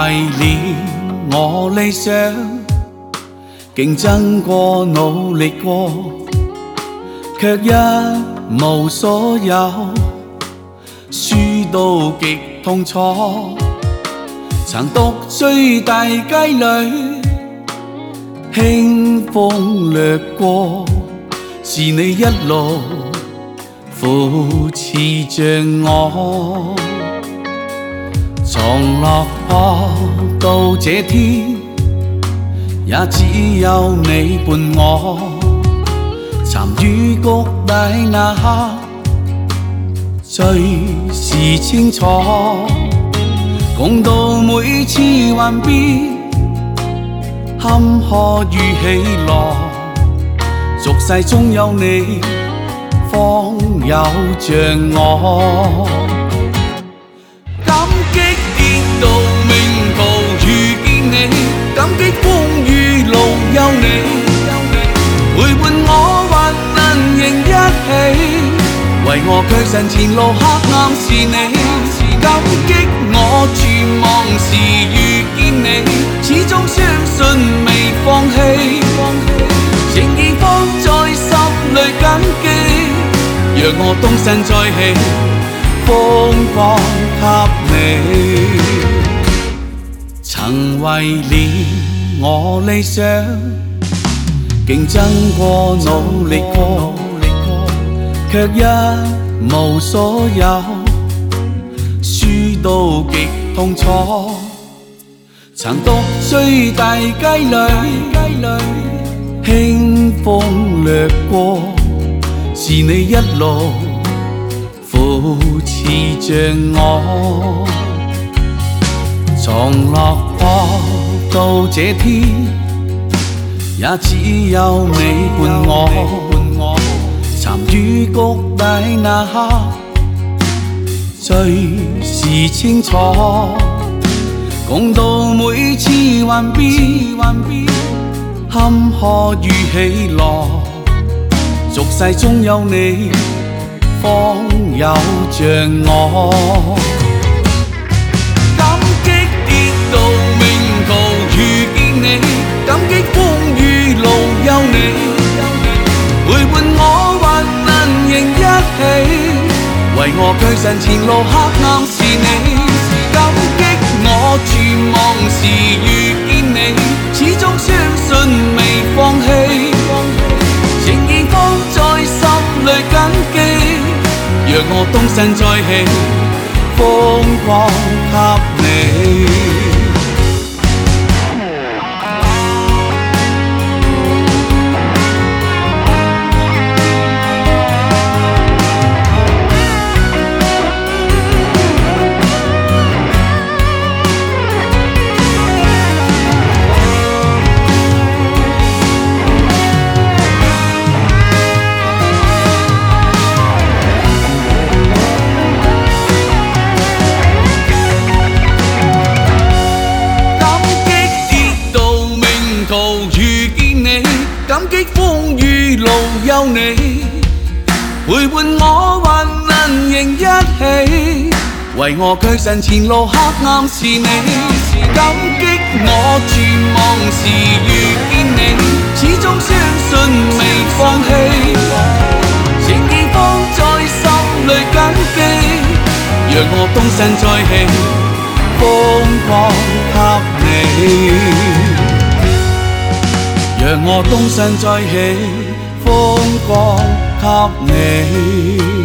為了我理想，競爭過努力過，卻一無所有，輸到極痛楚。曾獨追大街裏，輕風掠過，是你一路扶持着我。從落魄到這天，也只有你伴我。參與谷底那刻，最是清楚。共度每次幻變，坎坷與喜樂，俗世中有你，方有着我。感激跌到命途遇見你，感激風雨路有你，陪伴我患難仍一起，為我卻神前路黑暗是你。感激我絕望時遇見你，始終相信未放棄，仍然放在心裏緊記，讓我東山再起，風光給你。曾為了我理想，競爭過努力過，卻一無所有，輸到極痛楚。曾獨追大街裏，輕風掠過，是你一路扶持着我。從落魄到這天，也只有你伴我。參與谷底那刻，最是清楚。共度每次幻變，坎坷與喜樂，俗世中有你，方有着我。感激跌到命途遇見你，感激風雨路有你，陪伴我患難仍一起，為我卻神前路黑暗是你。感激我絕望時遇見你，始終相信未放棄，仍然放在心裏緊記，讓我東山再起，風光給你。感激風雨路有你，陪伴我患難仍一起，為我卻神前路黑暗是你。感激我絕望時遇見你，始終相信未放棄，仍然放在心裏緊記，讓我東山再起，風光給你。讓我東山再起，風光給你。